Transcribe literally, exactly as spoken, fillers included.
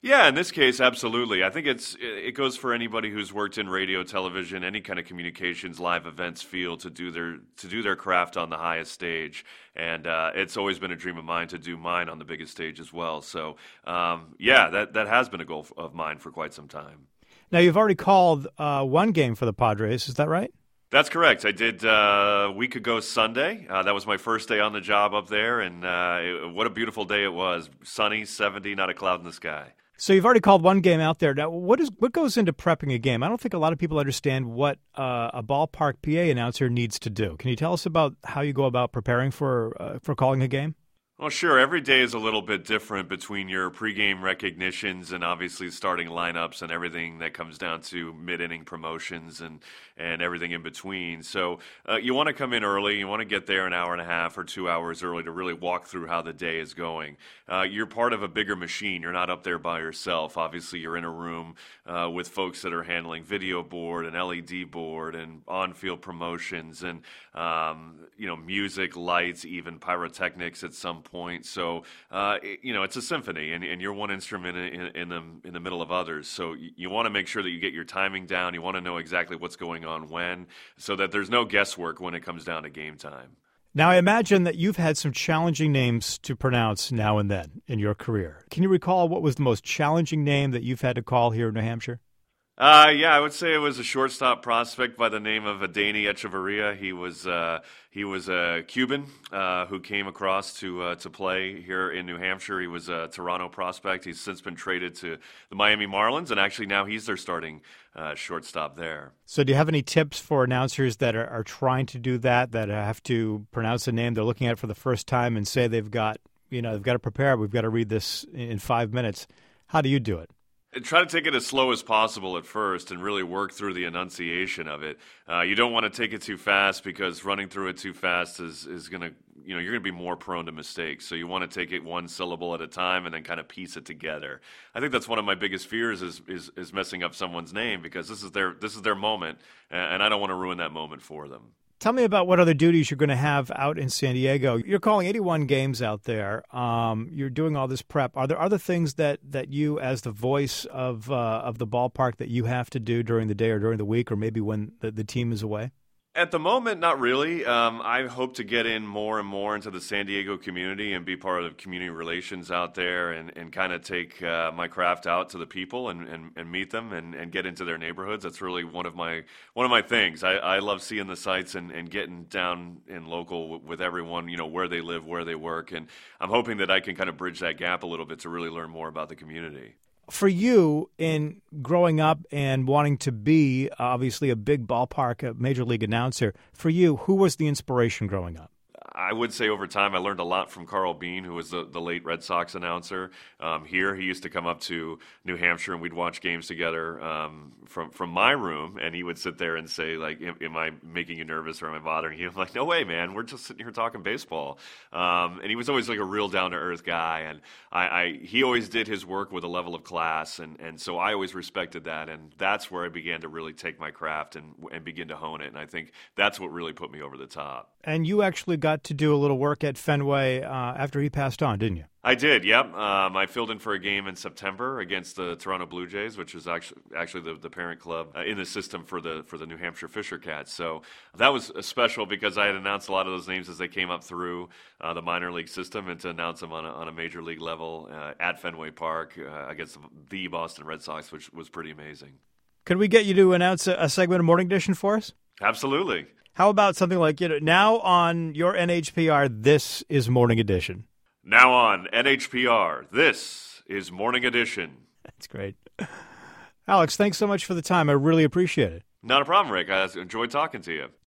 Yeah, in this case, absolutely. I think it's it goes for anybody who's worked in radio, television, any kind of communications, live events field to do their to do their craft on the highest stage. And uh, it's always been a dream of mine to do mine on the biggest stage as well. So, um, yeah, that that has been a goal of mine for quite some time. Now, you've already called uh, one game for the Padres. Is that right? That's correct. I did uh, a week ago Sunday. Uh, that was my first day on the job up there, and uh, it, what a beautiful day it was. Sunny, seventy, not a cloud in the sky. So you've already called one game out there. Now, what is what goes into prepping a game? I don't think a lot of people understand what uh, a ballpark P A announcer needs to do. Can you tell us about how you go about preparing for uh, for calling a game? Well, sure. Every day is a little bit different between your pregame recognitions and obviously starting lineups and everything that comes down to mid-inning promotions and, and everything in between. So uh, you want to come in early. You want to get there an hour and a half or two hours early to really walk through how the day is going. Uh, you're part of a bigger machine. You're not up there by yourself. Obviously, you're in a room uh, with folks that are handling video board and L E D board and on-field promotions and um, you know, music, lights, even pyrotechnics at some point. So, uh, it, you know, it's a symphony, and, and you're one instrument in, in the in the middle of others. So you, you want to make sure that you get your timing down. You want to know exactly what's going on when, so that there's no guesswork when it comes down to game time. Now, I imagine that you've had some challenging names to pronounce now and then in your career. Can you recall what was the most challenging name that you've had to call here in New Hampshire? Uh, yeah, I would say it was a shortstop prospect by the name of Adeiny Echeverria. He was uh, he was a Cuban uh, who came across to uh, to play here in New Hampshire. He was a Toronto prospect. He's since been traded to the Miami Marlins, and actually now he's their starting uh, shortstop there. So do you have any tips for announcers that are, are trying to do that, that have to pronounce a name they're looking at for the first time and say they've got, you know, they've got to prepare, we've got to read this in five minutes? How do you do it? Try to take it as slow as possible at first and really work through the enunciation of it. Uh, you don't want to take it too fast because running through it too fast is, is going to, you know, you're going to be more prone to mistakes. So you want to take it one syllable at a time and then kind of piece it together. I think that's one of my biggest fears is is, is messing up someone's name because this is their this is their moment, and I don't want to ruin that moment for them. Tell me about what other duties you're going to have out in San Diego. You're calling eighty-one games out there. Um, you're doing all this prep. Are there other things that, that you, as the voice of uh, of the ballpark, that you have to do during the day or during the week or maybe when the, the team is away? At the moment, not really. Um, I hope to get in more and more into the San Diego community and be part of community relations out there and, and kind of take uh, my craft out to the people and, and, and meet them and, and get into their neighborhoods. That's really one of my one of my things. I, I love seeing the sites and, and getting down in local with everyone, you know, where they live, where they work. And I'm hoping that I can kind of bridge that gap a little bit to really learn more about the community. For you, in growing up and wanting to be, obviously, a big ballpark, a major league announcer, for you, who was the inspiration growing up? I would say over time I learned a lot from Carl Bean, who was the, the late Red Sox announcer. Um, here, he used to come up to New Hampshire, and we'd watch games together um, from from my room, and he would sit there and say, like, am, am I making you nervous or am I bothering you? I'm like, no way, man. We're just sitting here talking baseball. Um, and he was always like a real down-to-earth guy, and I, I he always did his work with a level of class, and, and so I always respected that, and that's where I began to really take my craft and, and begin to hone it, and I think that's what really put me over the top. And you actually got to do a little work at Fenway uh, after he passed on, didn't you? I did, yep. Um, I filled in for a game in September against the Toronto Blue Jays, which is actually actually the, the parent club uh, in the system for the for the New Hampshire Fisher Cats. So that was special because I had announced a lot of those names as they came up through uh, the minor league system, and to announce them on a, on a major league level uh, at Fenway Park uh, against the Boston Red Sox, which was pretty amazing. Could we get you to announce a, a segment of Morning Edition for us? Absolutely. How about something like, you know, now on your N H P R, this is Morning Edition. Now on N H P R, this is Morning Edition. That's great. Alex, thanks so much for the time. I really appreciate it. Not a problem, Rick. I enjoyed talking to you.